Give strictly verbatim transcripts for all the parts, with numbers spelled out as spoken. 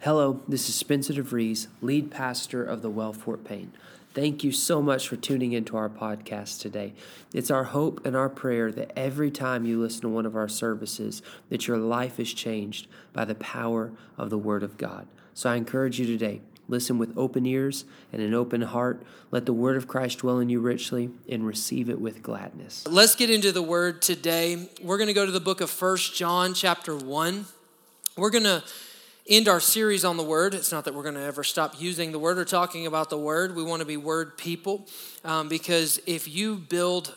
Hello, this is Spencer DeVries, lead pastor of the Well Fort Payne. Thank you so much for tuning into our podcast today. It's our hope and our prayer that every time you listen to one of our services, that your life is changed by the power of the Word of God. So I encourage you today, listen with open ears and an open heart. Let the Word of Christ dwell in you richly and receive it with gladness. Let's get into the Word today. We're going to go to the book of First John chapter one. We're going to end our series on the Word. It's not that we're going to ever stop using the Word or talking about the Word. We want to be Word people um, because if you build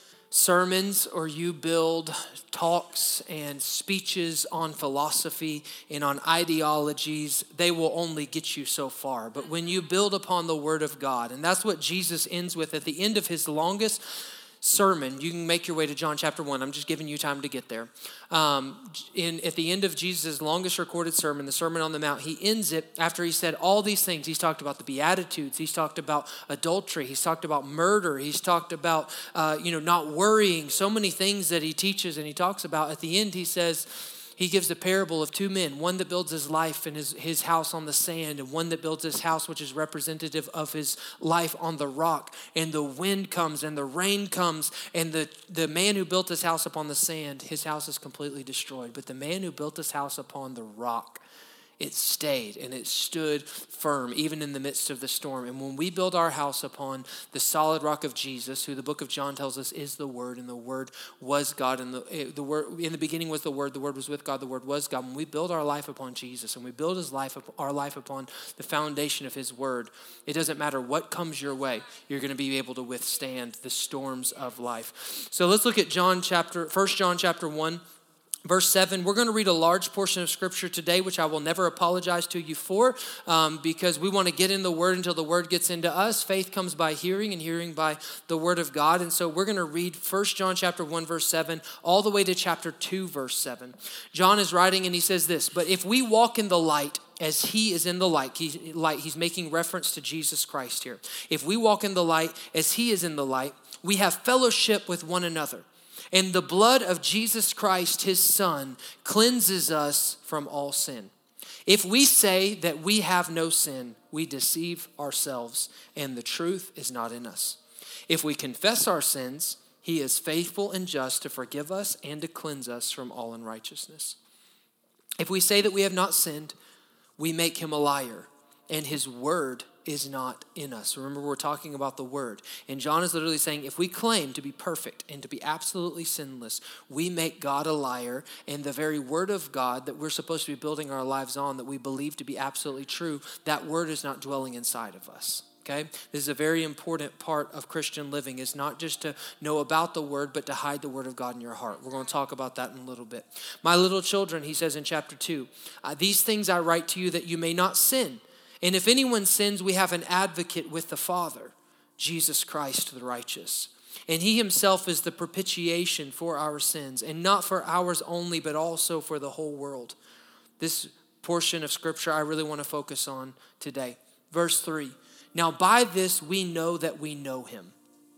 sermons or you build talks and speeches on philosophy and on ideologies, they will only get you so far. But when you build upon the Word of God, and that's what Jesus ends with at the end of his longest sermon. You can make your way to John chapter one. I'm just giving you time to get there. Um, in At the end of Jesus' longest recorded sermon, the Sermon on the Mount, he ends it after he said all these things. He's talked about the Beatitudes. He's talked about adultery. He's talked about murder. He's talked about, uh, you know, not worrying. So many things that he teaches and he talks about. At the end, he says, he gives the parable of two men, one that builds his life and his, his house on the sand, and one that builds his house, which is representative of his life on the rock. And the wind comes and the rain comes, and the, the man who built his house upon the sand, his house is completely destroyed. But the man who built his house upon the rock, it stayed and it stood firm even in the midst of the storm. And when we build our house upon the solid rock of Jesus, who the book of John tells us is the Word, and the Word was God, and the, the Word in the beginning was the Word, the Word was with God, the Word was God. When we build our life upon Jesus and we build his life, our life upon the foundation of his Word, it doesn't matter what comes your way, you're going to be able to withstand the storms of life. So let's look at John chapter, First John chapter one. Verse seven, we're going to read a large portion of Scripture today, which I will never apologize to you for, um, because we want to get in the Word until the Word gets into us. Faith comes by hearing, and hearing by the Word of God. And so we're going to read First John chapter one, verse seven, all the way to chapter two, verse seven. John is writing, and he says this, "But if we walk in the light, as he is in the light," he, light, he's making reference to Jesus Christ here. "If we walk in the light as he is in the light, we have fellowship with one another. And the blood of Jesus Christ, his Son, cleanses us from all sin. If we say that we have no sin, we deceive ourselves, and the truth is not in us. If we confess our sins, he is faithful and just to forgive us and to cleanse us from all unrighteousness. If we say that we have not sinned, we make him a liar, and his word is not in us." Remember, we're talking about the Word. And John is literally saying, if we claim to be perfect and to be absolutely sinless, we make God a liar, and the very Word of God that we're supposed to be building our lives on, that we believe to be absolutely true, that Word is not dwelling inside of us. Okay? This is a very important part of Christian living. It's not just to know about the Word, but to hide the Word of God in your heart. We're going to talk about that in a little bit. "My little children," he says in chapter two, "these things I write to you that you may not sin. And if anyone sins, we have an advocate with the Father, Jesus Christ the righteous. And he himself is the propitiation for our sins, and not for ours only, but also for the whole world." This portion of Scripture I really want to focus on today. Verse three, "Now by this we know that we know him.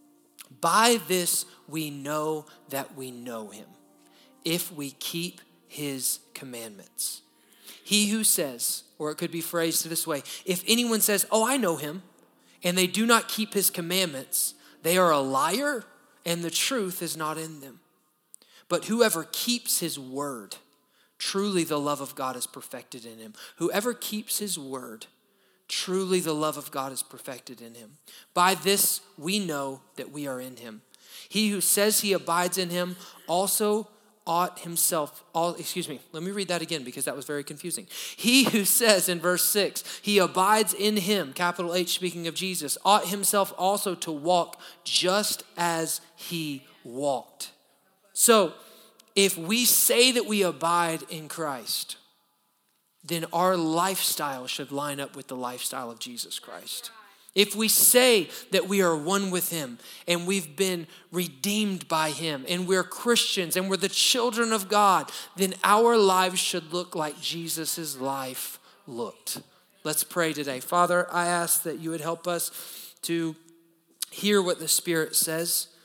By this we know that we know him, if we keep his commandments. He who says," or it could be phrased this way, "if anyone says, 'Oh, I know him,' and they do not keep his commandments, they are a liar, and the truth is not in them. But whoever keeps his word, truly the love of God is perfected in him." Whoever keeps his word, truly the love of God is perfected in him. "By this we know that we are in him. He who says he abides in him also ought himself, all, excuse me, let me read that again because that was very confusing. He who says in verse six, he abides in him, capital H, speaking of Jesus, ought himself also to walk just as he walked." So if we say that we abide in Christ, then our lifestyle should line up with the lifestyle of Jesus Christ. If we say that we are one with him and we've been redeemed by him and we're Christians and we're the children of God, then our lives should look like Jesus' life looked. Let's pray today. Father, I ask that you would help us to hear what the Spirit says,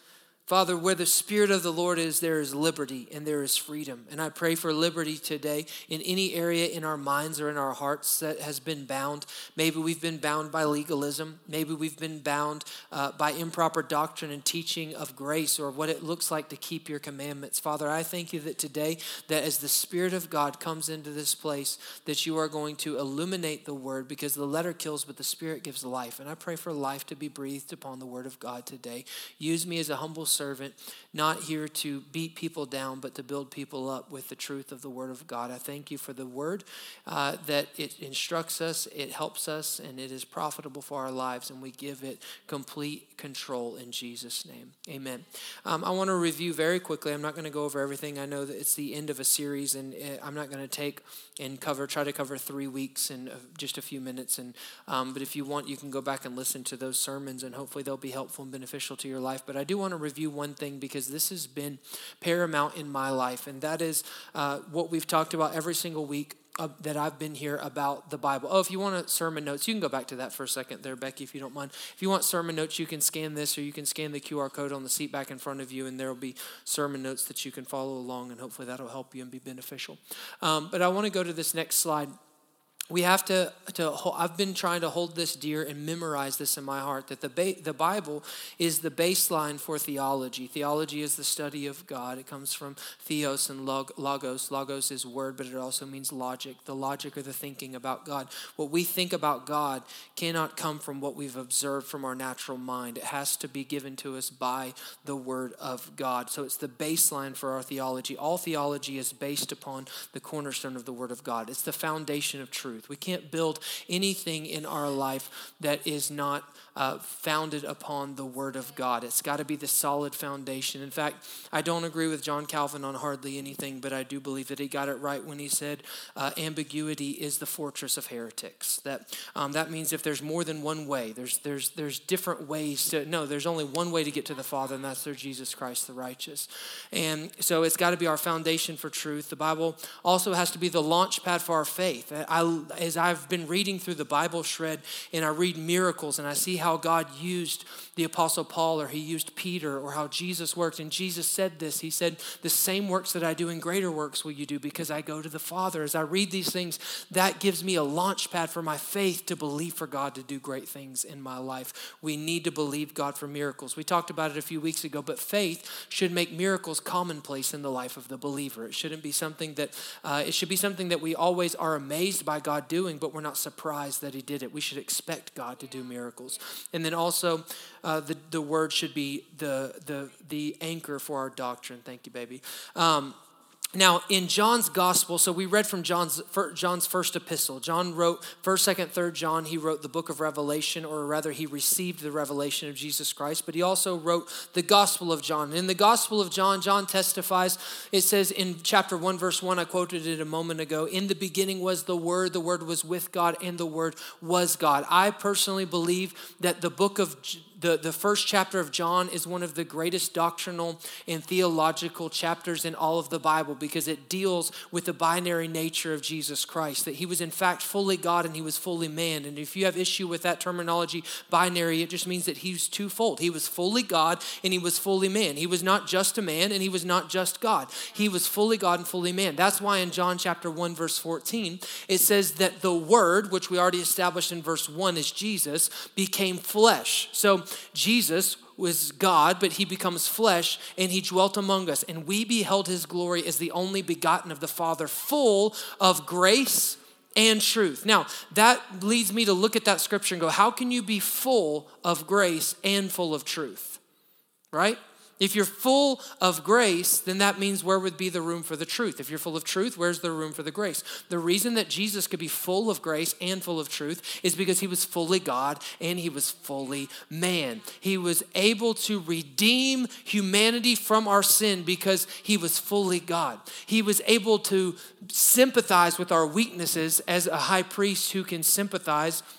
Father, where the Spirit of the Lord is, there is liberty and there is freedom. And I pray for liberty today in any area in our minds or in our hearts that has been bound. Maybe we've been bound by legalism. Maybe we've been bound uh, by improper doctrine and teaching of grace or what it looks like to keep your commandments. Father, I thank you that today, that as the Spirit of God comes into this place, that you are going to illuminate the word, because the letter kills, but the Spirit gives life. And I pray for life to be breathed upon the word of God today. Use me as a humble servant, not here to beat people down, but to build people up with the truth of the word of God. I thank you for the word, uh, that it instructs us, it helps us, and it is profitable for our lives, and we give it complete control in Jesus' name. Amen. Um, I want to review very quickly. I'm not going to go over everything. I know that it's the end of a series, and I'm not going to take and cover, try to cover three weeks in just a few minutes. And um, but if you want, you can go back and listen to those sermons, and hopefully they'll be helpful and beneficial to your life. But I do want to review one thing, because this has been paramount in my life, and that is uh, what we've talked about every single week uh, that I've been here about the Bible. Oh, if you want a sermon notes, you can go back to that for a second there, Becky, if you don't mind. If you want sermon notes, you can scan this, or you can scan the Q R code on the seat back in front of you, and there will be sermon notes that you can follow along, and hopefully that'll help you and be beneficial. Um, but I want to go to this next slide. We have to, to, I've been trying to hold this dear and memorize this in my heart, that the ba- the Bible is the baseline for theology. Theology is the study of God. It comes from theos and log, logos. Logos is word, but it also means logic. The logic or the thinking about God. What we think about God cannot come from what we've observed from our natural mind. It has to be given to us by the word of God. So it's the baseline for our theology. All theology is based upon the cornerstone of the word of God. It's the foundation of truth. We can't build anything in our life that is not uh, founded upon the word of God. It's got to be the solid foundation. In fact, I don't agree with John Calvin on hardly anything, but I do believe that he got it right when he said uh, ambiguity is the fortress of heretics. That um, that means if there's more than one way, there's there's there's different ways to, no, there's only one way to get to the Father, and that's through Jesus Christ the righteous. And so it's got to be our foundation for truth. The Bible also has to be the launch pad for our faith. I As I've been reading through the Bible shred, and I read miracles, and I see how God used the Apostle Paul, or he used Peter, or how Jesus worked. And Jesus said this, he said, the same works that I do and greater works will you do, because I go to the Father. As I read these things, that gives me a launch pad for my faith to believe for God to do great things in my life. We need to believe God for miracles. We talked about it a few weeks ago, but faith should make miracles commonplace in the life of the believer. It shouldn't be something that, uh, it should be something that we always are amazed by God doing, but we're not surprised that he did it. We should expect God to do miracles. And then also, uh, the, the word should be the, the, the anchor for our doctrine. Thank you, baby. Um, Now, in John's gospel, so we read from John's John's first epistle. John wrote first, second, third John. He wrote the book of Revelation, or rather he received the revelation of Jesus Christ, but he also wrote the gospel of John. In the gospel of John, John testifies, it says in chapter one, verse one, I quoted it a moment ago, in the beginning was the Word, the Word was with God, and the Word was God. I personally believe that the book of The, the first chapter of John is one of the greatest doctrinal and theological chapters in all of the Bible, because it deals with the binary nature of Jesus Christ, that he was in fact fully God and he was fully man. And if you have issue with that terminology, binary, it just means that he's twofold. He was fully God and he was fully man. He was not just a man and he was not just God. He was fully God and fully man. That's why in John chapter one, verse fourteen, it says that the Word, which we already established in verse one is Jesus, became flesh. So Jesus was God, but he becomes flesh, and he dwelt among us. And we beheld his glory as the only begotten of the Father, full of grace and truth. Now, that leads me to look at that scripture and go, how can you be full of grace and full of truth? Right? If you're full of grace, then that means where would be the room for the truth? If you're full of truth, where's the room for the grace? The reason that Jesus could be full of grace and full of truth is because he was fully God and he was fully man. He was able to redeem humanity from our sin because he was fully God. He was able to sympathize with our weaknesses as a high priest who can sympathize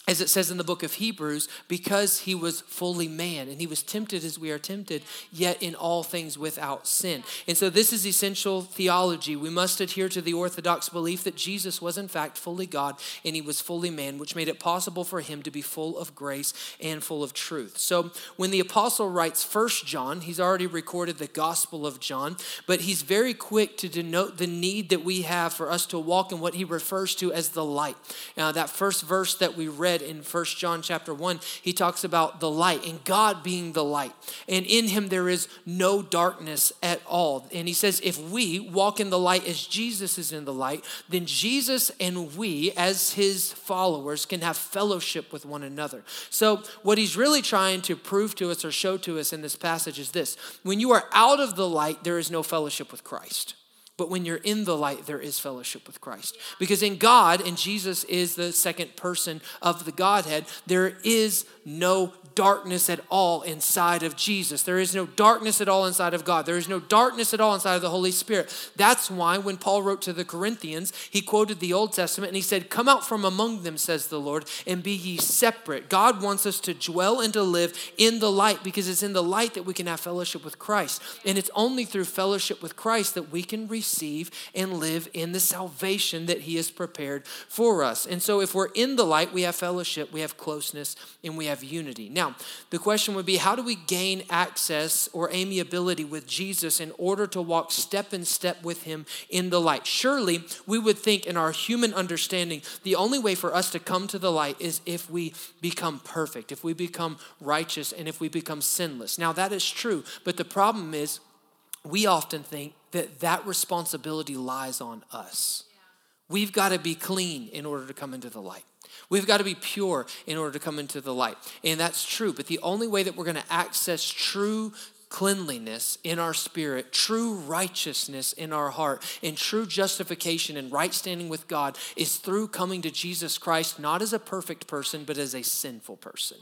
as it says in the book of Hebrews, because he was fully man and he was tempted as we are tempted, yet in all things without sin. And so this is essential theology. We must adhere to the orthodox belief that Jesus was in fact fully God and he was fully man, which made it possible for him to be full of grace and full of truth. So when the apostle writes First John, he's already recorded the Gospel of John, but he's very quick to denote the need that we have for us to walk in what he refers to as the light. Now that first verse that we read in First John chapter one, he talks about the light and God being the light. And in him there is no darkness at all. And he says if we walk in the light as Jesus is in the light, then Jesus and we as his followers can have fellowship with one another. So what he's really trying to prove to us or show to us in this passage is this: when you are out of the light, there is no fellowship with Christ. But when you're in the light, there is fellowship with Christ. Because in God, and Jesus is the second person of the Godhead, there is no darkness at all inside of Jesus. There is no darkness at all inside of God. There is no darkness at all inside of the Holy Spirit. That's why when Paul wrote to the Corinthians, he quoted the Old Testament and he said, "Come out from among them, says the Lord, and be ye separate." God wants us to dwell and to live in the light because it's in the light that we can have fellowship with Christ. And it's only through fellowship with Christ that we can receive and live in the salvation that he has prepared for us. And so if we're in the light, we have fellowship, we have closeness, and we have unity. Now, the question would be, how do we gain access or amiability with Jesus in order to walk step in step with him in the light? Surely we would think in our human understanding, the only way for us to come to the light is if we become perfect, if we become righteous, and if we become sinless. Now that is true, but the problem is we often think that that responsibility lies on us. We've got to be clean in order to come into the light. We've got to be pure in order to come into the light. And that's true. But the only way that we're going to access true cleanliness in our spirit, true righteousness in our heart, and true justification and right standing with God is through coming to Jesus Christ, not as a perfect person, but as a sinful person.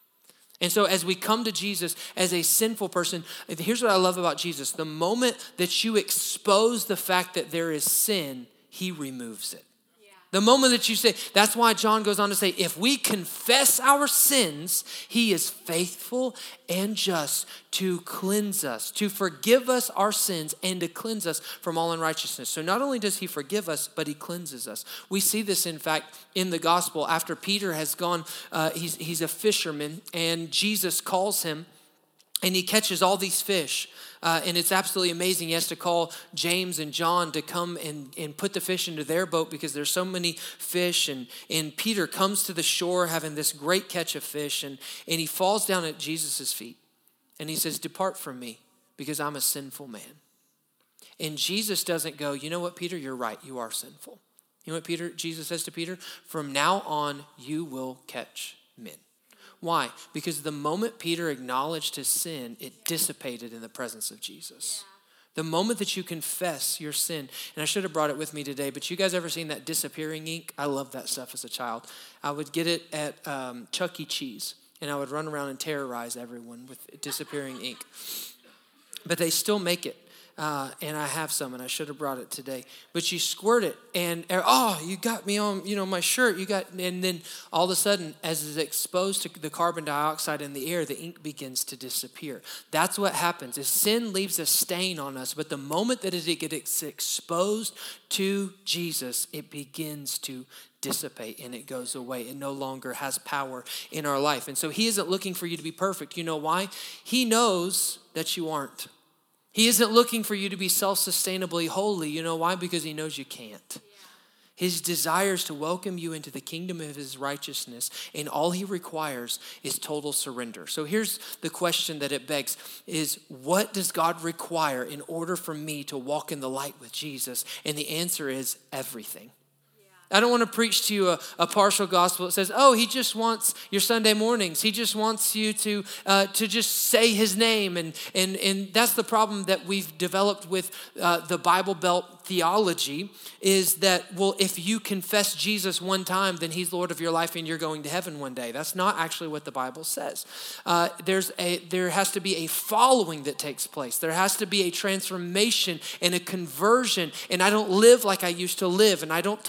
And so as we come to Jesus as a sinful person, here's what I love about Jesus. The moment that you expose the fact that there is sin, he removes it. The moment that you say, that's why John goes on to say, if we confess our sins, he is faithful and just to cleanse us, to forgive us our sins and to cleanse us from all unrighteousness. So not only does he forgive us, but he cleanses us. We see this, in fact, in the gospel. After Peter has gone, uh, he's, he's a fisherman, and Jesus calls him, and he catches all these fish. Uh, and it's absolutely amazing. He has to call James and John to come and, and put the fish into their boat because there's so many fish. And, and Peter comes to the shore having this great catch of fish. And, and he falls down at Jesus' feet. And he says, "Depart from me because I'm a sinful man." And Jesus doesn't go, "You know what, Peter, you're right. You are sinful." You know what Peter? Jesus says to Peter? "From now on, you will catch men." Why? Because the moment Peter acknowledged his sin, it dissipated in the presence of Jesus. Yeah. The moment that you confess your sin, and I should have brought it with me today, but you guys ever seen that disappearing ink? I loved that stuff as a child. I would get it at um, Chuck E. Cheese, and I would run around and terrorize everyone with disappearing ink. But they still make it. Uh, and I have some, and I should have brought it today. But you squirt it, and oh, you got me on, you know, my shirt. You got, and then all of a sudden, as it's exposed to the carbon dioxide in the air, the ink begins to disappear. That's what happens. Is sin leaves a stain on us, but the moment that it gets exposed to Jesus, it begins to dissipate and it goes away. It no longer has power in our life. And so he isn't looking for you to be perfect. You know why? He knows that you aren't. He isn't looking for you to be self-sustainably holy. You know why? Because he knows you can't. Yeah. His desire is to welcome you into the kingdom of his righteousness, and all he requires is total surrender. So here's the question that it begs is, what does God require in order for me to walk in the light with Jesus? And the answer is everything. I don't want to preach to you a, a partial gospel that says, oh, he just wants your Sunday mornings. He just wants you to uh, to just say his name. And, and, and that's the problem that we've developed with uh, the Bible Belt theology is that, well, if you confess Jesus one time, then he's Lord of your life and you're going to heaven one day. That's not actually what the Bible says. Uh, there's a there has to be a following that takes place. There has to be a transformation and a conversion. And I don't live like I used to live. And I don't talk the way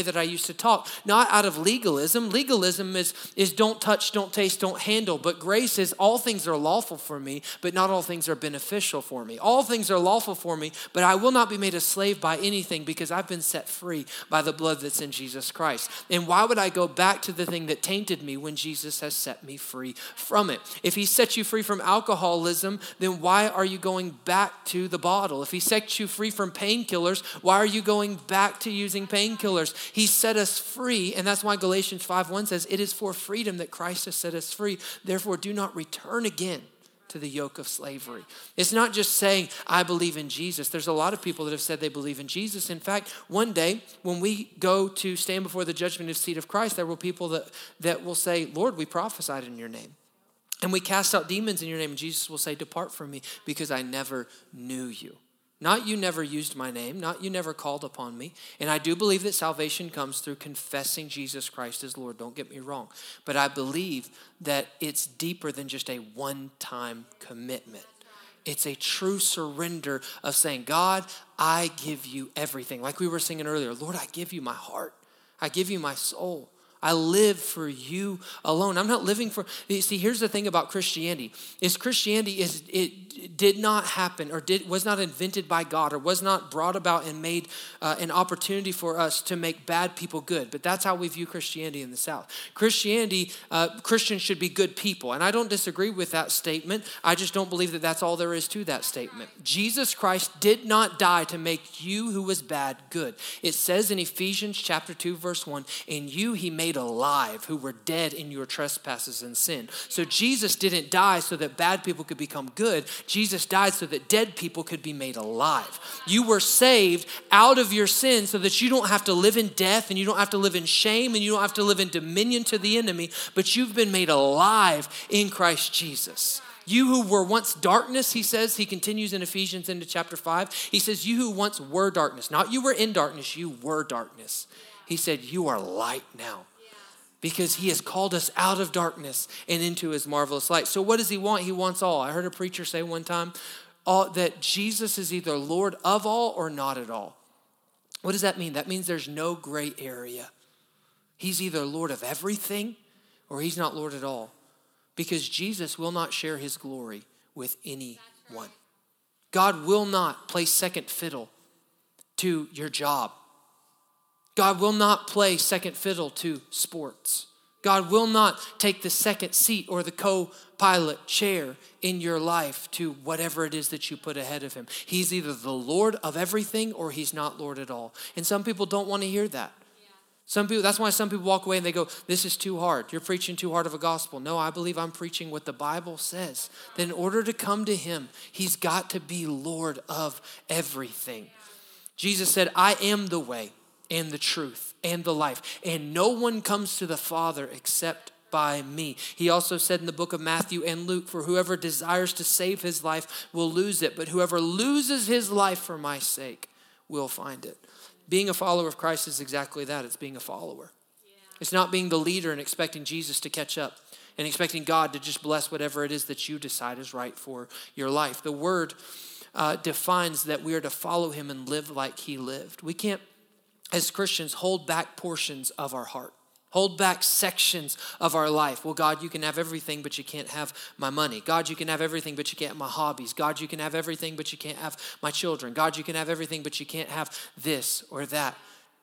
way that I used to talk, not out of legalism. Legalism is, is don't touch, don't taste, don't handle. But grace is all things are lawful for me, but not all things are beneficial for me. All things are lawful for me, but I will not be made a slave by anything because I've been set free by the blood that's in Jesus Christ. And why would I go back to the thing that tainted me when Jesus has set me free from it? If he set you free from alcoholism, then why are you going back to the bottle? If he set you free from painkillers, why are you going back to using painkillers? He set us free, and that's why Galatians five one says, it is for freedom that Christ has set us free. Therefore, do not return again to the yoke of slavery. It's not just saying, I believe in Jesus. There's a lot of people that have said they believe in Jesus. In fact, one day when we go to stand before the judgment seat of Christ, there will be people that, that will say, Lord, we prophesied in your name. And we cast out demons in your name. And Jesus will say, depart from me because I never knew you. Not you never used my name, not you never called upon me. And I do believe that salvation comes through confessing Jesus Christ as Lord. Don't get me wrong. But I believe that it's deeper than just a one-time commitment. It's a true surrender of saying, God, I give you everything. Like we were singing earlier, Lord, I give you my heart. I give you my soul. I live for you alone. I'm not living for, see, here's the thing about Christianity, is Christianity is, it did not happen or did was not invented by God or was not brought about and made uh, an opportunity for us to make bad people good. But that's how we view Christianity in the South. Christianity, uh, Christians should be good people. And I don't disagree with that statement. I just don't believe that that's all there is to that statement. Jesus Christ did not die to make you who was bad good. It says in Ephesians chapter two, verse one, in you he made alive who were dead in your trespasses and sin. So Jesus didn't die so that bad people could become good. Jesus died so that dead people could be made alive. You were saved out of your sin so that you don't have to live in death and you don't have to live in shame and you don't have to live in dominion to the enemy, but you've been made alive in Christ Jesus. You who were once darkness, he says, he continues in Ephesians into chapter five. He says, you who once were darkness, not you were in darkness, you were darkness. He said, you are light now. Because he has called us out of darkness and into his marvelous light. So what does he want? He wants all. I heard a preacher say one time all, that Jesus is either Lord of all or not at all. What does that mean? That means there's no gray area. He's either Lord of everything or he's not Lord at all. Because Jesus will not share his glory with anyone. God will not play second fiddle to your job. God will not play second fiddle to sports. God will not take the second seat or the co-pilot chair in your life to whatever it is that you put ahead of him. He's either the Lord of everything or he's not Lord at all. And some people don't want to hear that. Some people, that's why some people walk away and they go, this is too hard. You're preaching too hard of a gospel. No, I believe I'm preaching what the Bible says. That in order to come to him, he's got to be Lord of everything. Jesus said, I am the way and the truth and the life. And no one comes to the Father except by me. He also said in the book of Matthew and Luke, for whoever desires to save his life will lose it. But whoever loses his life for my sake will find it. Being a follower of Christ is exactly that. It's being a follower. Yeah. It's not being the leader and expecting Jesus to catch up and expecting God to just bless whatever it is that you decide is right for your life. The word uh, defines that we are to follow him and live like he lived. We can't, as Christians, hold back portions of our heart. Hold back sections of our life. Well, God, you can have everything, but you can't have my money. God, you can have everything, but you can't have my hobbies. God, you can have everything, but you can't have my children. God, you can have everything, but you can't have this or that.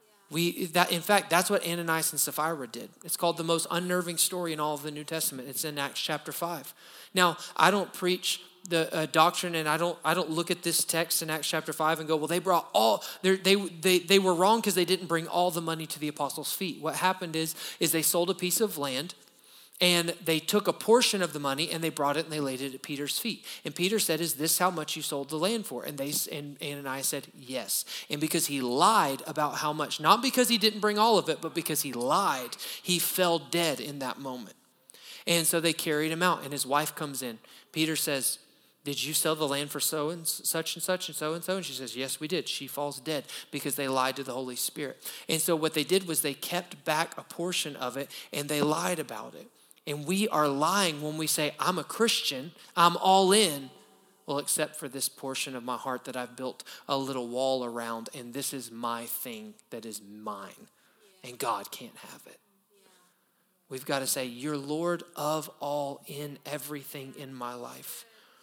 We that in fact, that's what Ananias and Sapphira did. It's called the most unnerving story in all of the New Testament. It's in Acts chapter five. Now, I don't preach the uh, doctrine, and I don't I don't look at this text in Acts chapter five and go, well, they brought all they they they were wrong because they didn't bring all the money to the apostles' feet. What happened is is they sold a piece of land, and they took a portion of the money and they brought it and they laid it at Peter's feet. And Peter said, "Is this how much you sold the land for?" And they and Ananias said, "Yes." And because he lied about how much, not because he didn't bring all of it, but because he lied, he fell dead in that moment. And so they carried him out, and his wife comes in. Peter says, "Did you sell the land for so and such and such and so and so?" And she says, "Yes, we did." She falls dead because they lied to the Holy Spirit. And so what they did was they kept back a portion of it and they lied about it. And we are lying when we say, I'm a Christian, I'm all in. Well, except for this portion of my heart that I've built a little wall around, and this is my thing that is mine. and God can't have it. We've got to say, you're Lord of all in everything in my life.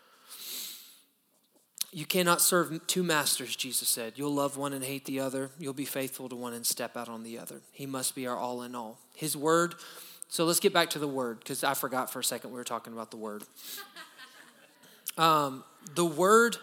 You cannot serve two masters, Jesus said. You'll love one and hate the other. You'll be faithful to one and step out on the other. He must be our all in all. His word. So let's get back to the word, because I forgot for a second we were talking about the word. Um, the word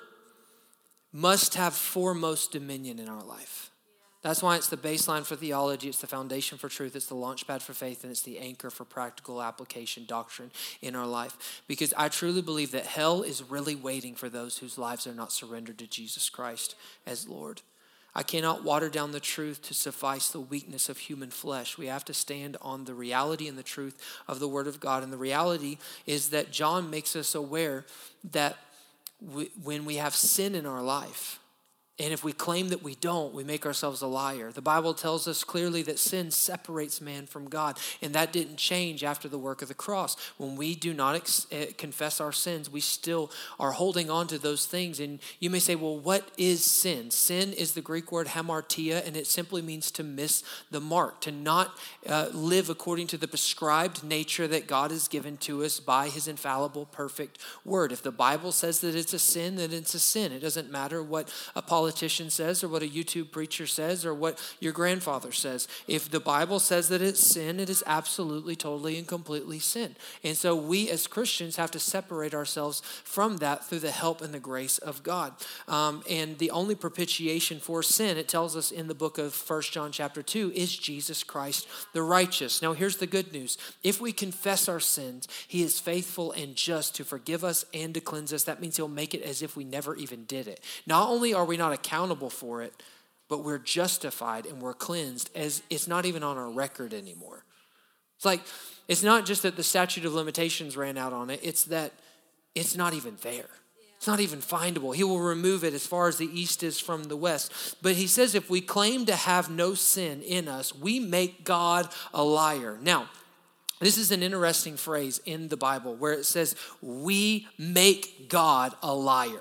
must have foremost dominion in our life. That's why it's the baseline for theology, it's the foundation for truth, it's the launch pad for faith, and it's the anchor for practical application doctrine in our life. Because I truly believe that hell is really waiting for those whose lives are not surrendered to Jesus Christ as Lord. I cannot water down the truth to suffice the weakness of human flesh. We have to stand on the reality and the truth of the Word of God. And the reality is that John makes us aware that we, when we have sin in our life, and if we claim that we don't, we make ourselves a liar. The Bible tells us clearly that sin separates man from God, and that didn't change after the work of the cross. When we do not ex- uh, confess our sins, we still are holding on to those things. And you may say, well, what is sin? Sin is the Greek word hamartia, and it simply means to miss the mark, to not uh, live according to the prescribed nature that God has given to us by his infallible, perfect word. If the Bible says that it's a sin, then it's a sin. It doesn't matter what a politician says or what a YouTube preacher says or what your grandfather says. If the Bible says that it's sin, it is absolutely, totally, and completely sin. And so we as Christians have to separate ourselves from that through the help and the grace of God. Um, and the only propitiation for sin, it tells us in the book of First John chapter two, is Jesus Christ the righteous. Now here's the good news. If we confess our sins, he is faithful and just to forgive us and to cleanse us. That means he'll make it as if we never even did it. Not only are we not accountable for it, but we're justified and we're cleansed as it's not even on our record anymore. It's like, it's not just that the statute of limitations ran out on it, it's that it's not even there. It's not even findable. He will remove it as far as the east is from the west. But he says if we claim to have no sin in us, we make God a liar. Now, this is an interesting phrase in the Bible where it says, we make God a liar.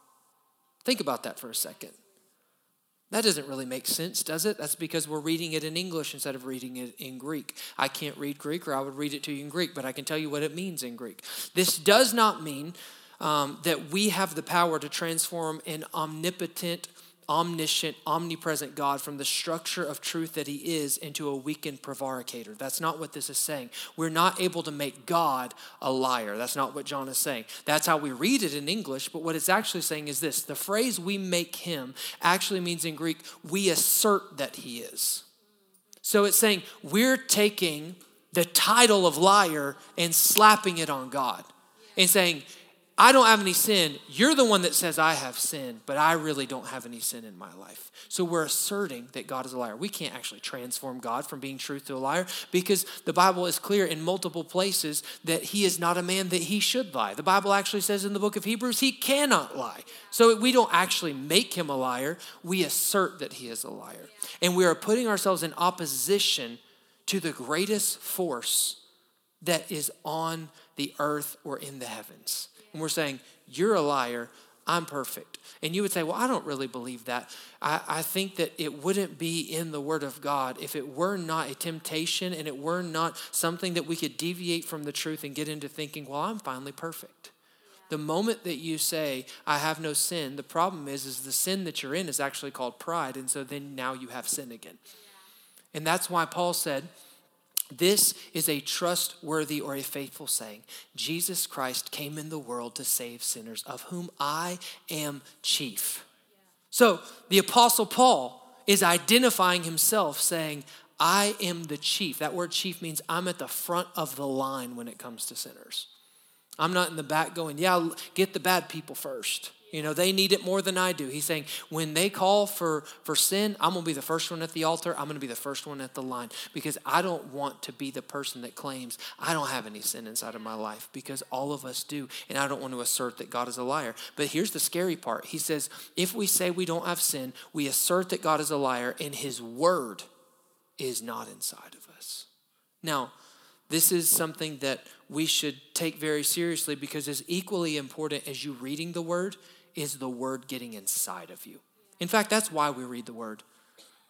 Think about that for a second. That doesn't really make sense, does it? That's because we're reading it in English instead of reading it in Greek. I can't read Greek, or I would read it to you in Greek, but I can tell you what it means in Greek. This does not mean um, that we have the power to transform an omnipotent, omniscient, omnipresent God from the structure of truth that he is into a weakened prevaricator. That's not what this is saying. We're not able to make God a liar. That's not what John is saying. That's how we read it in English, but what it's actually saying is this. The phrase we make him actually means in Greek, we assert that he is. So it's saying we're taking the title of liar and slapping it on God and saying, I don't have any sin. You're the one that says I have sin, but I really don't have any sin in my life. So we're asserting that God is a liar. We can't actually transform God from being truth to a liar because the Bible is clear in multiple places that he is not a man that he should lie. The Bible actually says in the book of Hebrews, he cannot lie. So we don't actually make him a liar. We assert that he is a liar. And we are putting ourselves in opposition to the greatest force that is on the earth or in the heavens. And we're saying, you're a liar, I'm perfect. And you would say, well, I don't really believe that. I, I think that it wouldn't be in the Word of God if it were not a temptation and it were not something that we could deviate from the truth and get into thinking, well, I'm finally perfect. The moment that you say, I have no sin, the problem is, is the sin that you're in is actually called pride. And so then now you have sin again. And that's why Paul said, this is a trustworthy or a faithful saying. Jesus Christ came in the world to save sinners, of whom I am chief. So the Apostle Paul is identifying himself saying, I am the chief. That word chief means I'm at the front of the line when it comes to sinners. I'm not in the back going, yeah, get the bad people first. You know, they need it more than I do. He's saying, when they call for, for sin, I'm going to be the first one at the altar. I'm going to be the first one at the line because I don't want to be the person that claims I don't have any sin inside of my life because all of us do. And I don't want to assert that God is a liar. But here's the scary part. He says, if we say we don't have sin, we assert that God is a liar and his word is not inside of us. Now, this is something that we should take very seriously because as equally important as you reading the word is the word getting inside of you. In fact, that's why we read the word.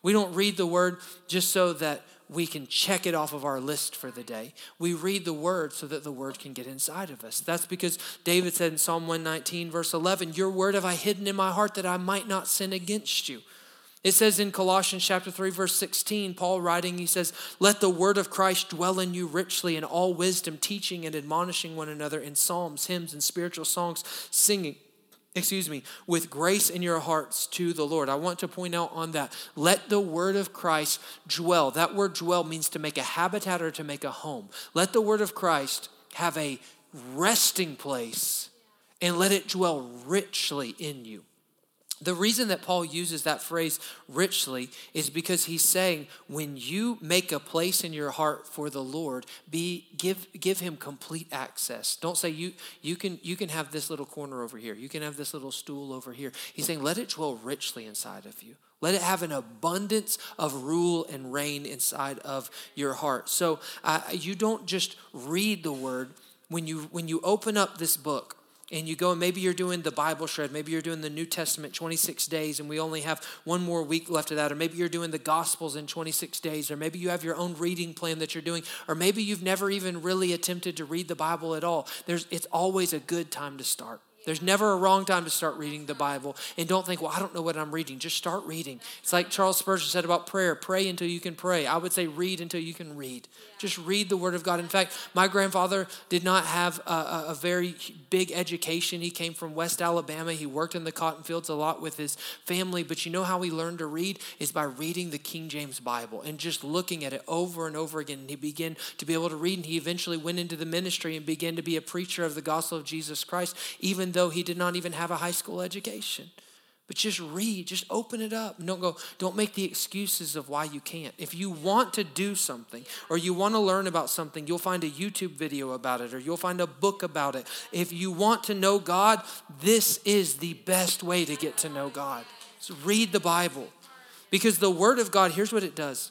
We don't read the word just so that we can check it off of our list for the day. We read the word so that the word can get inside of us. That's because David said in Psalm one nineteen, verse eleven, your word have I hidden in my heart that I might not sin against you. It says in Colossians chapter three, verse sixteen, Paul writing, he says, let the word of Christ dwell in you richly in all wisdom, teaching and admonishing one another in psalms, hymns, and spiritual songs, singing, excuse me, with grace in your hearts to the Lord. I want to point out on that. Let the word of Christ dwell. That word dwell means to make a habitat or to make a home. Let the word of Christ have a resting place and let it dwell richly in you. The reason that Paul uses that phrase richly is because he's saying when you make a place in your heart for the Lord, be give give him complete access. Don't say you you can you can have this little corner over here. You can have this little stool over here. He's saying let it dwell richly inside of you. Let it have an abundance of rule and reign inside of your heart. So uh, you don't just read the word. When you when you open up this book, and you go, and maybe you're doing the Bible shred, maybe you're doing the New Testament twenty-six days, and we only have one more week left of that, or maybe you're doing the Gospels in twenty-six days, or maybe you have your own reading plan that you're doing, or maybe you've never even really attempted to read the Bible at all. There's, it's always a good time to start. There's never a wrong time to start reading the Bible. And don't think, well, I don't know what I'm reading. Just start reading. It's like Charles Spurgeon said about prayer. Pray until you can pray. I would say read until you can read. Just read the word of God. In fact, my grandfather did not have a, a very big education. He came from West Alabama. He worked in the cotton fields a lot with his family. But you know how he learned to read? Is by reading the King James Bible and just looking at it over and over again. And he began to be able to read. And he eventually went into the ministry and began to be a preacher of the gospel of Jesus Christ, even though he did not even have a high school education. But just read, just open it up. And don't go, don't make the excuses of why you can't. If you want to do something or you want to learn about something, you'll find a YouTube video about it or you'll find a book about it. If you want to know God, this is the best way to get to know God. So read the Bible. Because the word of God, here's what it does.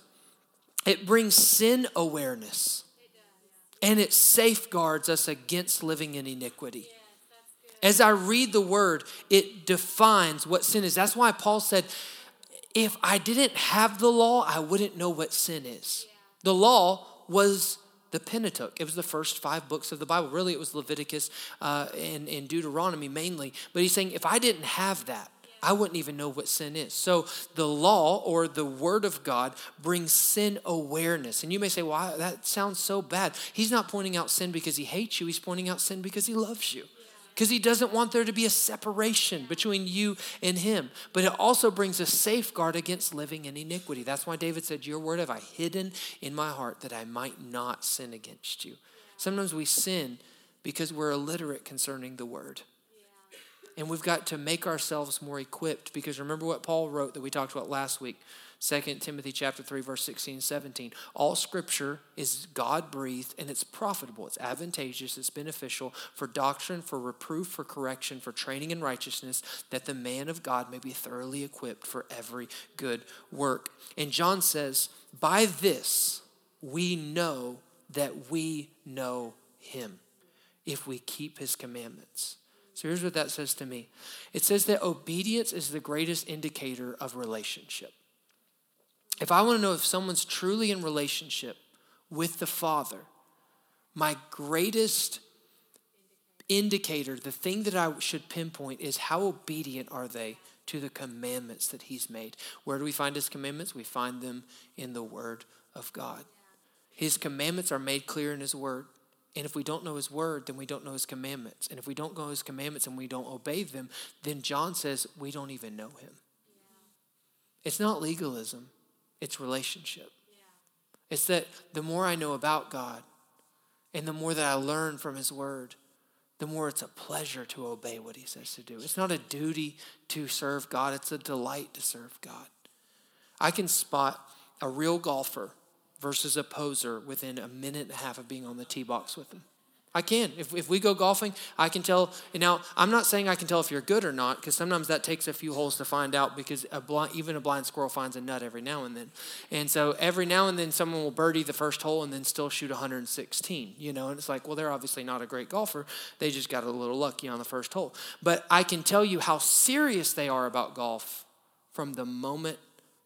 It brings sin awareness. And it safeguards us against living in iniquity. As I read the word, it defines what sin is. That's why Paul said, if I didn't have the law, I wouldn't know what sin is. The law was the Pentateuch. It was the first five books of the Bible. Really, it was Leviticus uh, and, and Deuteronomy mainly. But he's saying, if I didn't have that, I wouldn't even know what sin is. So the law or the word of God brings sin awareness. And you may say, well, that sounds so bad. He's not pointing out sin because he hates you. He's pointing out sin because he loves you. Because he doesn't want there to be a separation between you and him. But it also brings a safeguard against living in iniquity. That's why David said, your word have I hidden in my heart that I might not sin against you. Sometimes we sin because we're illiterate concerning the word. And we've got to make ourselves more equipped. Because remember what Paul wrote that we talked about last week. Second Timothy chapter three, verse sixteen and seventeen. All scripture is God-breathed and it's profitable. It's advantageous. It's beneficial for doctrine, for reproof, for correction, for training in righteousness, that the man of God may be thoroughly equipped for every good work. And John says, by this we know that we know him, if we keep his commandments. So here's what that says to me. It says that obedience is the greatest indicator of relationship. If I want to know if someone's truly in relationship with the Father, my greatest indicator, the thing that I should pinpoint is how obedient are they to the commandments that he's made. Where do we find his commandments? We find them in the word of God. His commandments are made clear in his word. And if we don't know his word, then we don't know his commandments. And if we don't know his commandments and we don't obey them, then John says we don't even know him. It's not legalism. It's relationship. It's that the more I know about God and the more that I learn from his word, the more it's a pleasure to obey what he says to do. It's not a duty to serve God. It's a delight to serve God. I can spot a real golfer versus a poser within a minute and a half of being on the tee box with them. I can. If if we go golfing, I can tell. And now, I'm not saying I can tell if you're good or not, because sometimes that takes a few holes to find out, because a blind, even a blind squirrel finds a nut every now and then. And so every now and then someone will birdie the first hole and then still shoot one hundred sixteen, you know, and it's like, well, they're obviously not a great golfer. They just got a little lucky on the first hole. But I can tell you how serious they are about golf from the moment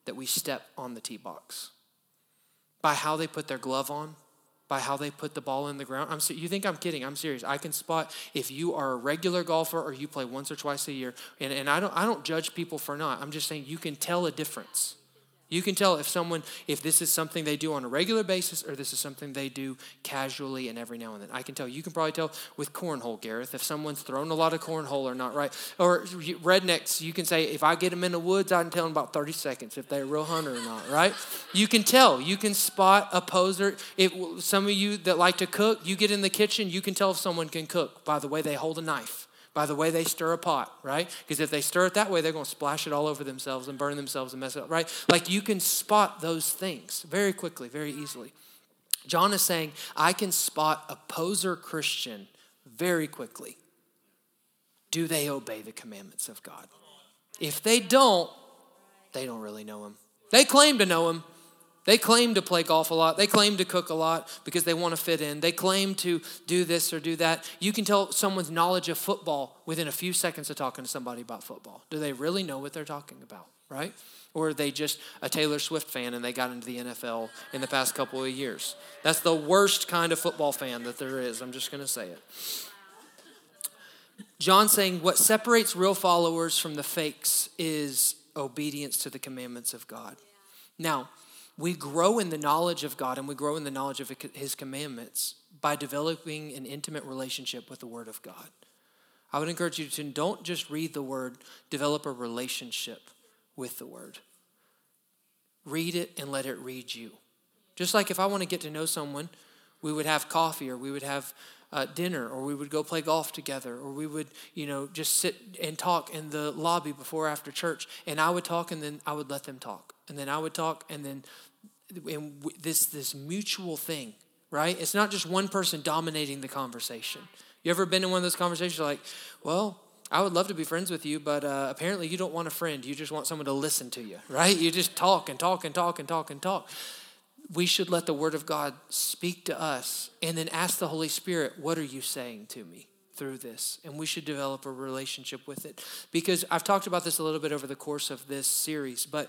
that we step on the tee box. By how they put their glove on, by how they put the ball in the ground. I'm You think I'm kidding? I'm serious. I can spot if you are a regular golfer or you play once or twice a year. And, and I don't I don't judge people for not. I'm just saying you can tell a difference. You can tell if someone, if this is something they do on a regular basis or this is something they do casually and every now and then. I can tell. You can probably tell with cornhole, Gareth, if someone's thrown a lot of cornhole or not, right? Or rednecks, you can say, if I get them in the woods, I can tell in about thirty seconds if they're a real hunter or not, right? You can tell. You can spot a poser. If some of you that like to cook, you get in the kitchen, you can tell if someone can cook by the way they hold a knife. By the way they stir a pot, right? Because if they stir it that way, they're going to splash it all over themselves and burn themselves and mess it up, right? Like you can spot those things very quickly, very easily. John is saying, I can spot a poser Christian very quickly. Do they obey the commandments of God? If they don't, they don't really know him. They claim to know him. They claim to play golf a lot. They claim to cook a lot because they want to fit in. They claim to do this or do that. You can tell someone's knowledge of football within a few seconds of talking to somebody about football. Do they really know what they're talking about, right? Or are they just a Taylor Swift fan and they got into the N F L in the past couple of years? That's the worst kind of football fan that there is. I'm just going to say it. John's saying what separates real followers from the fakes is obedience to the commandments of God. Now, we grow in the knowledge of God and we grow in the knowledge of his commandments by developing an intimate relationship with the word of God. I would encourage you to don't just read the word, develop a relationship with the word. Read it and let it read you. Just like if I want to get to know someone, we would have coffee or we would have uh, dinner or we would go play golf together or we would, you know, just sit and talk in the lobby before or after church. And I would talk and then I would let them talk. And then I would talk and then and this this mutual thing, right? It's not just one person dominating the conversation. You ever been in one of those conversations like, well, I would love to be friends with you, but uh, apparently you don't want a friend. You just want someone to listen to you, right? You just talk and talk and talk and talk and talk. We should let the word of God speak to us and then ask the Holy Spirit, what are you saying to me through this? And we should develop a relationship with it. Because I've talked about this a little bit over the course of this series, but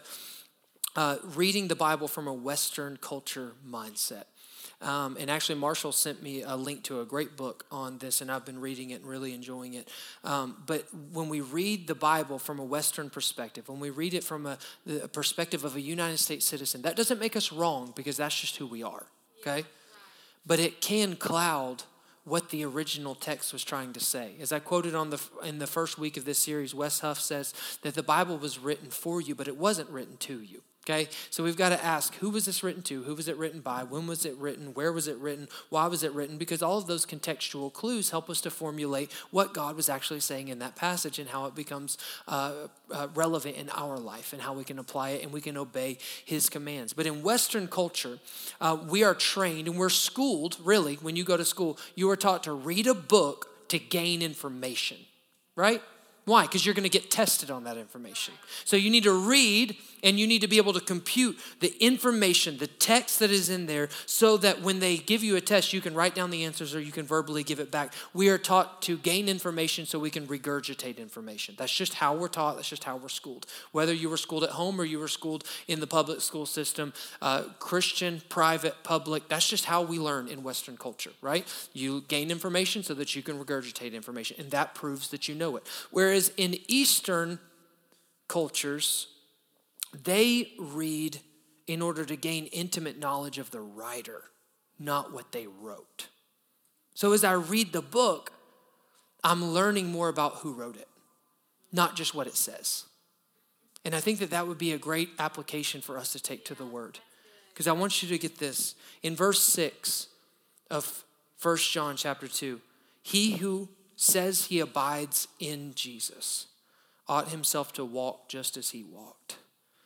Uh, reading the Bible from a Western culture mindset. Um, and actually, Marshall sent me a link to a great book on this, and I've been reading it and really enjoying it. Um, but when we read the Bible from a Western perspective, when we read it from a, the perspective of a United States citizen, that doesn't make us wrong because that's just who we are, okay? But it can cloud what the original text was trying to say. As I quoted on the in the first week of this series, Wes Huff says that the Bible was written for you, but it wasn't written to you. Okay, so we've got to ask, who was this written to? Who was it written by? When was it written? Where was it written? Why was it written? Because all of those contextual clues help us to formulate what God was actually saying in that passage and how it becomes uh, uh, relevant in our life and how we can apply it and we can obey his commands. But in Western culture, uh, we are trained and we're schooled, really, when you go to school, you are taught to read a book to gain information, right? Why? Because you're going to get tested on that information. So you need to read and you need to be able to compute the information, the text that is in there so that when they give you a test, you can write down the answers or you can verbally give it back. We are taught to gain information so we can regurgitate information. That's just how we're taught. That's just how we're schooled. Whether you were schooled at home or you were schooled in the public school system, uh, Christian, private, public, that's just how we learn in Western culture, right? You gain information so that you can regurgitate information, and that proves that you know it. Whereas in Eastern cultures, they read in order to gain intimate knowledge of the writer, not what they wrote. So as I read the book, I'm learning more about who wrote it, not just what it says. And I think that that would be a great application for us to take to the word. Because I want you to get this. In verse six of First John chapter two, he who says he abides in Jesus ought himself to walk just as he walked.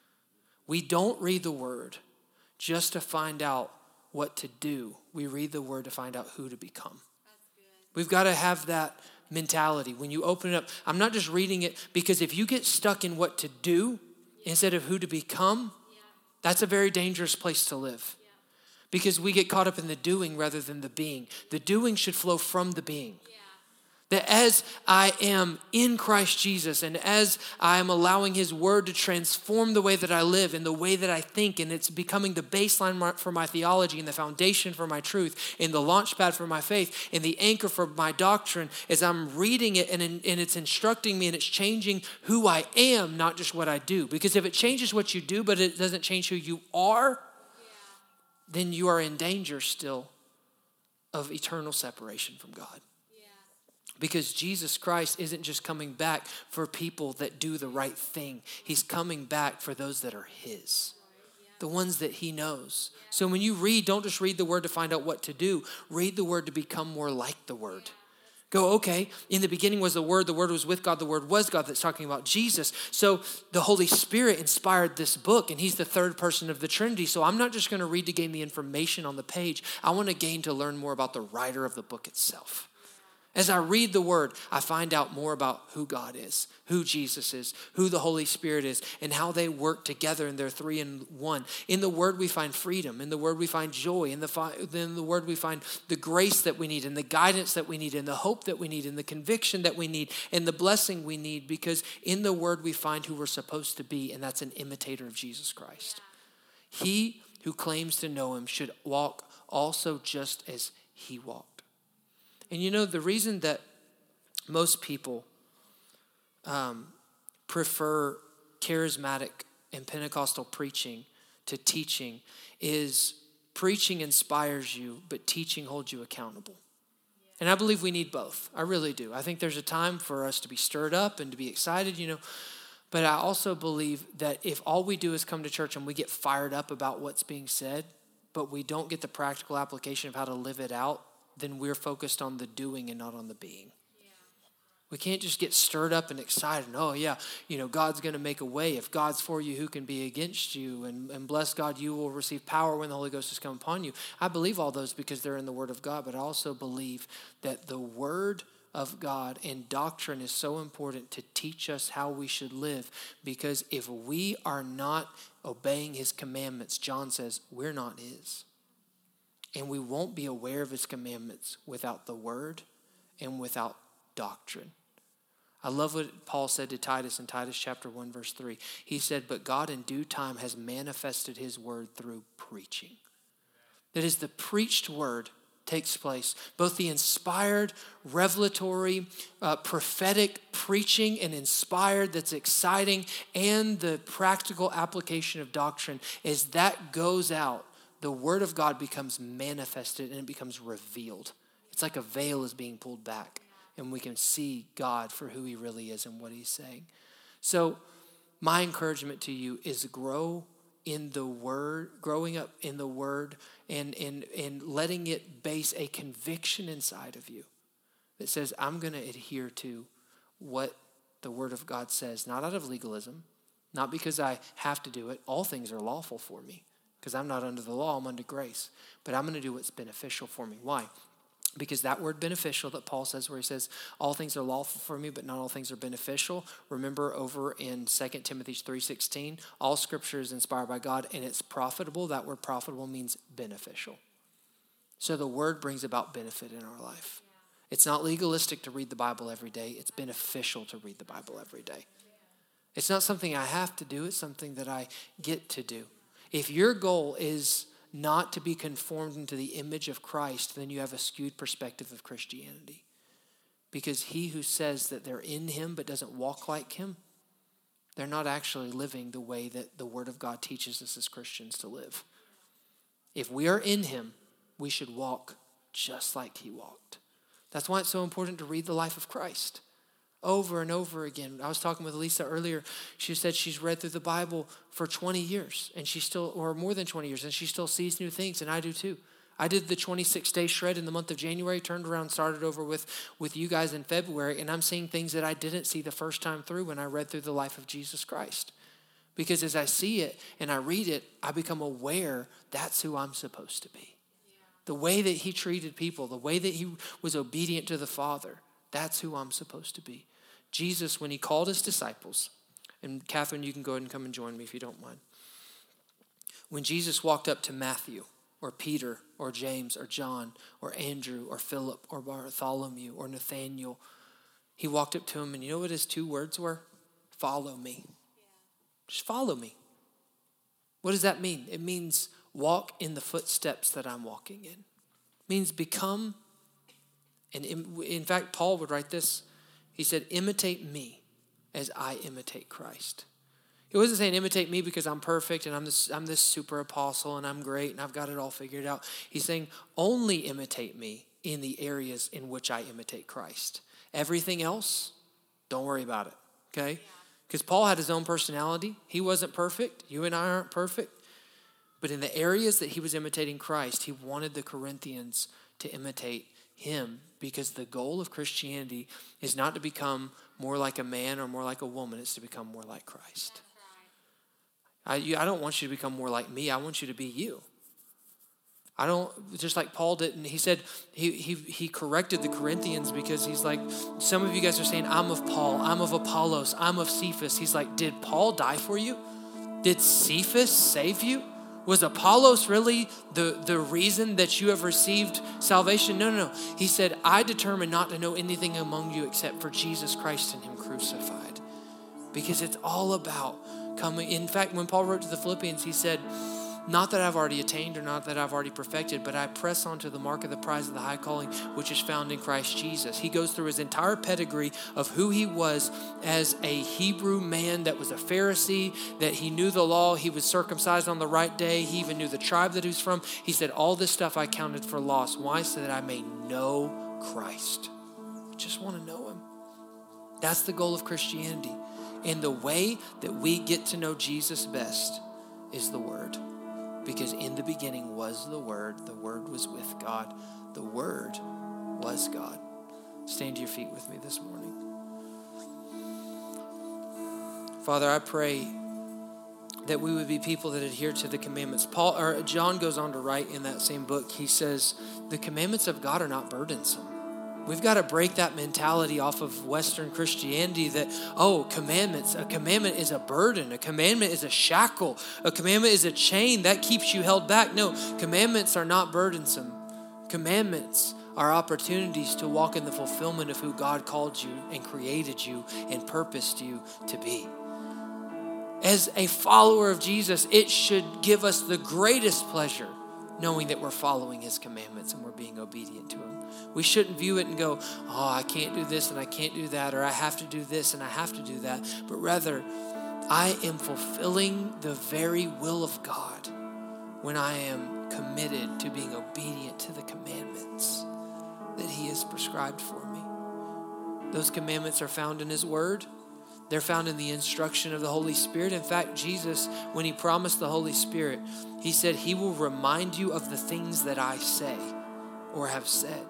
We don't read the word just to find out what to do. We read the word to find out who to become. We've got to have that mentality. When you open it up, I'm not just reading it because if you get stuck in what to do instead of who to become, that's a very dangerous place to live. Because we get caught up in the doing rather than the being. The doing should flow from the being. That as I am in Christ Jesus and as I am allowing his word to transform the way that I live and the way that I think, and it's becoming the baseline for my theology and the foundation for my truth and the launch pad for my faith and the anchor for my doctrine, as I'm reading it and, and it's instructing me and it's changing who I am, not just what I do. Because if it changes what you do, but it doesn't change who you are, yeah. then you are in danger still of eternal separation from God. Because Jesus Christ isn't just coming back for people that do the right thing. He's coming back for those that are his, the ones that he knows. So when you read, don't just read the word to find out what to do. Read the word to become more like the word. Go, okay, in the beginning was the word, the word was with God, the word was God. That's talking about Jesus. So the Holy Spirit inspired this book, and he's the third person of the Trinity. So I'm not just going to read to gain the information on the page. I want to gain to learn more about the writer of the book itself. As I read the word, I find out more about who God is, who Jesus is, who the Holy Spirit is, and how they work together and they're three in one. In the word, we find freedom. In the word, we find joy. In the, fi- in the word, we find the grace that we need and the guidance that we need and the hope that we need and the conviction that we need and the blessing we need, because in the word, we find who we're supposed to be, and that's an imitator of Jesus Christ. He who claims to know him should walk also just as he walked. And you know, the reason that most people um, prefer charismatic and Pentecostal preaching to teaching is preaching inspires you, but teaching holds you accountable. And I believe we need both. I really do. I think there's a time for us to be stirred up and to be excited, you know. But I also believe that if all we do is come to church and we get fired up about what's being said, but we don't get the practical application of how to live it out, then we're focused on the doing and not on the being. Yeah. We can't just get stirred up and excited. Oh yeah, you know, God's going to make a way. If God's for you, who can be against you? And, and bless God, you will receive power when the Holy Ghost has come upon you. I believe all those because they're in the Word of God, but I also believe that the Word of God and doctrine is so important to teach us how we should live, because if we are not obeying his commandments, John says, we're not his. And we won't be aware of his commandments without the word and without doctrine. I love what Paul said to Titus in Titus chapter one, verse three. He said, but God in due time has manifested his word through preaching. That is, the preached word takes place. Both the inspired, revelatory, uh, prophetic preaching and inspired that's exciting, and the practical application of doctrine, as that goes out, the word of God becomes manifested and it becomes revealed. It's like a veil is being pulled back and we can see God for who he really is and what he's saying. So my encouragement to you is grow in the word, growing up in the word and, and, and letting it base a conviction inside of you that says, I'm going to adhere to what the word of God says, not out of legalism, not because I have to do it. All things are lawful for me. Because I'm not under the law, I'm under grace. But I'm going to do what's beneficial for me. Why? Because that word beneficial that Paul says, where he says, all things are lawful for me, but not all things are beneficial. Remember over in Second Timothy three sixteen, all scripture is inspired by God and it's profitable. That word profitable means beneficial. So the word brings about benefit in our life. It's not legalistic to read the Bible every day. It's beneficial to read the Bible every day. It's not something I have to do. It's something that I get to do. If your goal is not to be conformed into the image of Christ, then you have a skewed perspective of Christianity. Because he who says that they're in him but doesn't walk like him, they're not actually living the way that the Word of God teaches us as Christians to live. If we are in him, we should walk just like he walked. That's why it's so important to read the life of Christ. Over and over again. I was talking with Lisa earlier. She said she's read through the Bible for twenty years, and she still, or more than twenty years, and she still sees new things, and I do too. I did the twenty-six day shred in the month of January, turned around, started over with, with you guys in February, and I'm seeing things that I didn't see the first time through when I read through the life of Jesus Christ. Because as I see it and I read it, I become aware that's who I'm supposed to be. The way that he treated people, the way that he was obedient to the Father, that's who I'm supposed to be. Jesus, when he called his disciples, and Catherine, you can go ahead and come and join me if you don't mind. When Jesus walked up to Matthew or Peter or James or John or Andrew or Philip or Bartholomew or Nathaniel he walked up to him, and you know what his two words were? Follow me. Just follow me. What does that mean? It means walk in the footsteps that I'm walking in. It means become, and in, in fact, Paul would write this. He said, imitate me as I imitate Christ. He wasn't saying imitate me because I'm perfect and I'm this, I'm this super apostle and I'm great and I've got it all figured out. He's saying only imitate me in the areas in which I imitate Christ. Everything else, don't worry about it, okay? Because Paul had his own personality. He wasn't perfect. You and I aren't perfect. But in the areas that he was imitating Christ, he wanted the Corinthians to imitate him, because the goal of Christianity is not to become more like a man or more like a woman. It's to become more like Christ. I, you, I don't want you to become more like me. I want you to be you. I don't, just like Paul didn't, he said, he, he, he corrected the Corinthians because he's like, some of you guys are saying, I'm of Paul, I'm of Apollos, I'm of Cephas. He's like, did Paul die for you? Did Cephas save you? Was Apollos really the, the reason that you have received salvation? No, no, no. He said, I determined not to know anything among you except for Jesus Christ and him crucified. Because it's all about coming. In fact, when Paul wrote to the Philippians, he said, not that I've already attained or not that I've already perfected, but I press on to the mark of the prize of the high calling, which is found in Christ Jesus. He goes through his entire pedigree of who he was as a Hebrew man that was a Pharisee, that he knew the law, he was circumcised on the right day, he even knew the tribe that he was from. He said, all this stuff I counted for loss. Why? So that I may know Christ. I just want to know him. That's the goal of Christianity. And the way that we get to know Jesus best is the Word. Because in the beginning was the Word. The Word was with God. The Word was God. Stand to your feet with me this morning. Father, I pray that we would be people that adhere to the commandments. Paul or John goes on to write in that same book. He says, the commandments of God are not burdensome. We've got to break that mentality off of Western Christianity that, oh, commandments, a commandment is a burden. A commandment is a shackle. A commandment is a chain that keeps you held back. No, commandments are not burdensome. Commandments are opportunities to walk in the fulfillment of who God called you and created you and purposed you to be. As a follower of Jesus, it should give us the greatest pleasure knowing that we're following his commandments and we're being obedient to him. We shouldn't view it and go, oh, I can't do this and I can't do that, or I have to do this and I have to do that. But rather, I am fulfilling the very will of God when I am committed to being obedient to the commandments that he has prescribed for me. Those commandments are found in his word. They're found in the instruction of the Holy Spirit. In fact, Jesus, when he promised the Holy Spirit, he said, he will remind you of the things that I say or have said.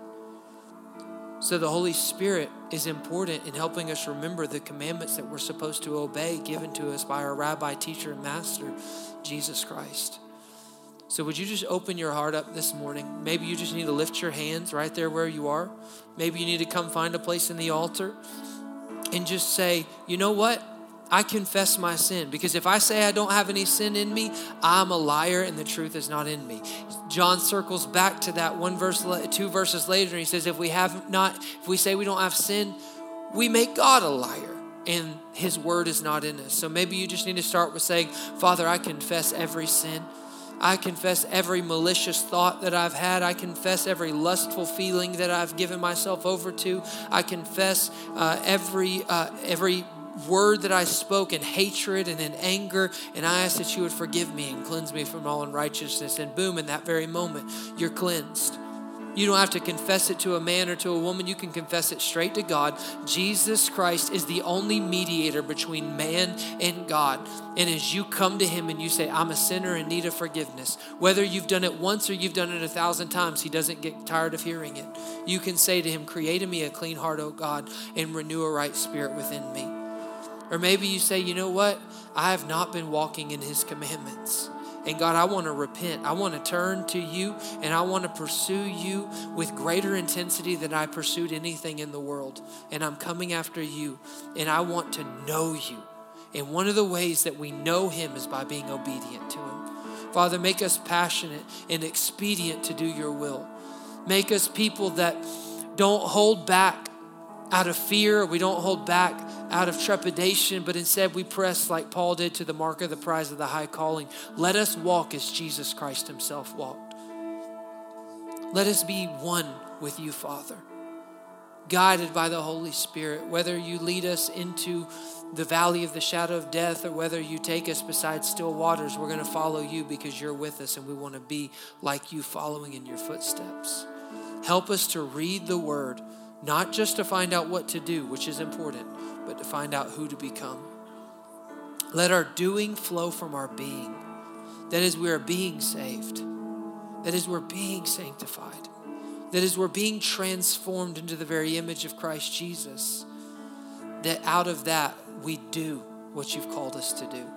So the Holy Spirit is important in helping us remember the commandments that we're supposed to obey, given to us by our rabbi, teacher, and master, Jesus Christ. So would you just open your heart up this morning? Maybe you just need to lift your hands right there where you are. Maybe you need to come find a place in the altar and just say, you know what? I confess my sin. Because if I say I don't have any sin in me, I'm a liar and the truth is not in me. John circles back to that one verse, two verses later, and he says, if we have not, if we say we don't have sin, we make God a liar and his word is not in us. So maybe you just need to start with saying, Father, I confess every sin. I confess every malicious thought that I've had. I confess every lustful feeling that I've given myself over to. I confess uh, every uh, every word that I spoke in hatred and in anger. And I ask that you would forgive me and cleanse me from all unrighteousness. And boom, in that very moment, you're cleansed. You don't have to confess it to a man or to a woman. You can confess it straight to God. Jesus Christ is the only mediator between man and God. And as you come to him and you say, I'm a sinner in need of forgiveness, whether you've done it once or you've done it a thousand times, he doesn't get tired of hearing it. You can say to him, create in me a clean heart, O God, and renew a right spirit within me. Or maybe you say, you know what? I have not been walking in his commandments. And God, I want to repent. I want to turn to you and I want to pursue you with greater intensity than I pursued anything in the world. And I'm coming after you and I want to know you. And one of the ways that we know him is by being obedient to him. Father, make us passionate and expedient to do your will. Make us people that don't hold back out of fear. We don't hold back out of trepidation, but instead we press like Paul did to the mark of the prize of the high calling. Let us walk as Jesus Christ himself walked. Let us be one with you, Father, guided by the Holy Spirit. Whether you lead us into the valley of the shadow of death or whether you take us beside still waters, we're going to follow you because you're with us and we want to be like you, following in your footsteps. Help us to read the word, not just to find out what to do, which is important, but to find out who to become. Let our doing flow from our being. That is, we are being saved. That is, we're being sanctified. That is, we're being transformed into the very image of Christ Jesus. That out of that, we do what you've called us to do.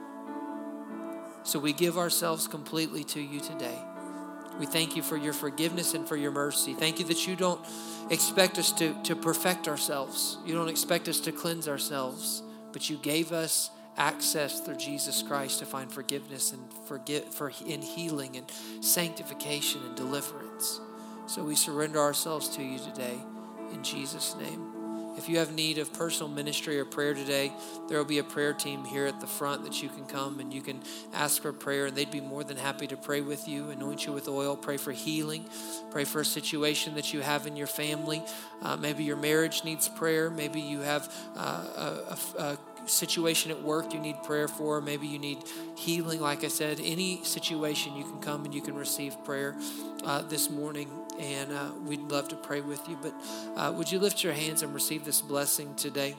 So we give ourselves completely to you today. We thank you for your forgiveness and for your mercy. Thank you that you don't expect us to, to perfect ourselves. You don't expect us to cleanse ourselves, but you gave us access through Jesus Christ to find forgiveness and forget for in healing and sanctification and deliverance. So we surrender ourselves to you today in Jesus' name. If you have need of personal ministry or prayer today, there will be a prayer team here at the front that you can come and you can ask for prayer, and they'd be more than happy to pray with you, anoint you with oil, pray for healing, pray for a situation that you have in your family. Uh, maybe your marriage needs prayer. Maybe you have uh, a, a, a situation at work you need prayer for. Maybe you need healing. Like I said, any situation you can come and you can receive prayer uh, this morning. And uh, we'd love to pray with you. But uh, would you lift your hands and receive this blessing today?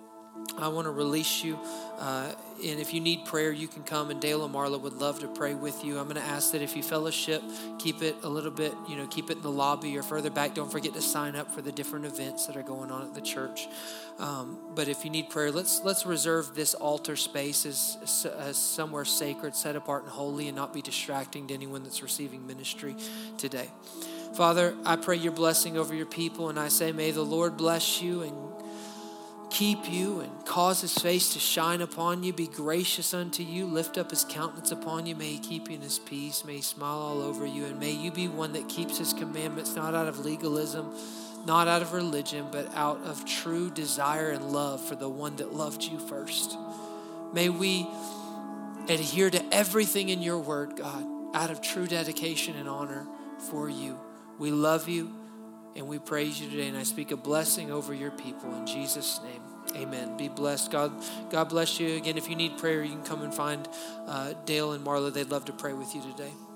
I want to release you. Uh, and if you need prayer, you can come. And Dale and Marla would love to pray with you. I'm going to ask that if you fellowship, keep it a little bit, you know, keep it in the lobby or further back. Don't forget to sign up for the different events that are going on at the church. Um, but if you need prayer, let's let's reserve this altar space as, as somewhere sacred, set apart and holy, and not be distracting to anyone that's receiving ministry today. Father, I pray your blessing over your people, and I say, may the Lord bless you and keep you and cause his face to shine upon you, be gracious unto you, lift up his countenance upon you. May he keep you in his peace. May he smile all over you, and may you be one that keeps his commandments, not out of legalism, not out of religion, but out of true desire and love for the one that loved you first. May we adhere to everything in your word, God, out of true dedication and honor for you. We love you and we praise you today. And I speak a blessing over your people in Jesus' name. Amen. Be blessed. God, God bless you. Again, if you need prayer, you can come and find uh, Dale and Marla. They'd love to pray with you today.